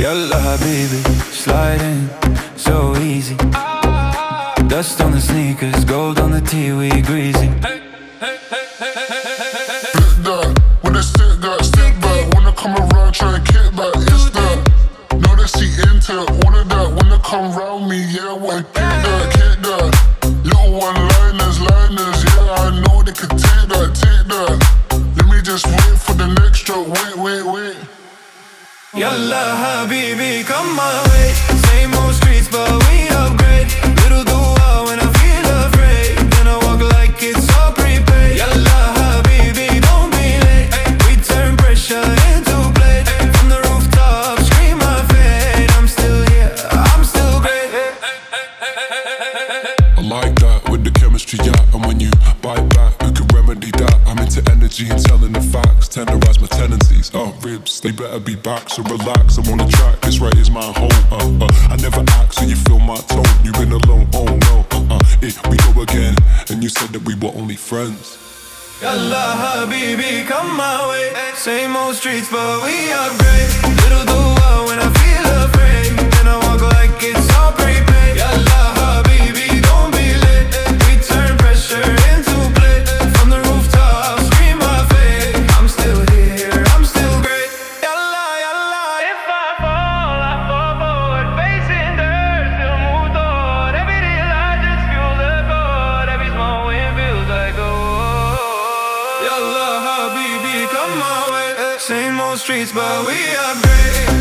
Yalla habibi, sliding so easy. Dust on the sneakers, gold on the tee, we greasy. Flip that, when they stick back. When I come around, try and kick back, it's that. Know that she into all of that. When they come round me, yeah, I wanna kick that. Little one-liners, yeah, I know they can take that. Let me just wait for the next stroke, wait. Yalla habibi, come my way. Same old streets, but we upgrade. Little dua when I feel afraid. Then I walk like it's all prepaid. Yalla habibi, don't be late. We turn pressure into play. From the rooftop, scream my fate. I'm still here, I'm still great. I like that with the chemistry, yeah. And when you bite back, who can remedy that? I'm into energy and telling the facts. Tenderize my tendencies, ribs, they better be back. So relax, I'm on the track, this right is my home. I never act, so you feel my tone. You've been alone, oh no, here we go again. And you said that we were only friends. Yalla habibi, come my way. Same old streets, but we upgrade. Little dua when I feel afraid. Then I walk like it's all prepaid. Yalla habibi, don't be late. We turn pressure into play. From the rooftop, scream my fate. I'm still here, I'm still great. Yalla, yalla. If I fall, I fall forward. Facing dirt, still move toward. Every day I just feel the chord. Every small wind feels like gold. Yalla habibi, come my way. Same old streets, but we upgrade.